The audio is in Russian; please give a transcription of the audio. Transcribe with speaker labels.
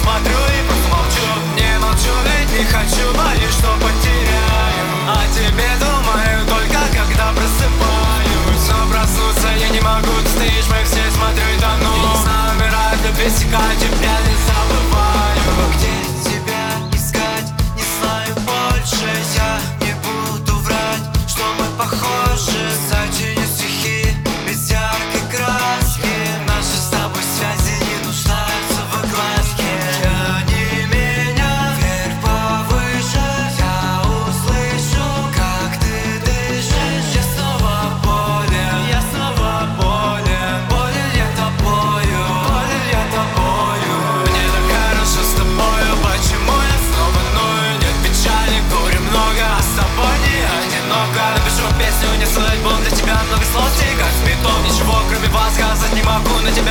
Speaker 1: смотрю и просто молчу. Не молчу, ведь не хочу, боюсь, что потеряю. О тебе думаю только когда просыпаюсь. Но проснуться я не могу, ты стоишь в моих снах, смотрю и тону. Я не знаю, умираю, но без тебя тебя не забываю.
Speaker 2: Где тебя искать, не знаю больше. Я не буду врать, что мы похожи. Сочиню стихи без яркой краски. Наши с тобой связи не нуждаются в огласке. Тяни меня вверх повыше, я услышу, как ты дышишь. Я снова болен, я снова болен. Болен я тобою, болен я тобою.
Speaker 1: Мне так хорошо с тобою, почему я снова ную? Нет печали, горя много, а с тобой не одиноко. Напишу песню, не слышать, был для тебя много слов, тихо с битом. Ничего кроме вас сказать не могу, на тебя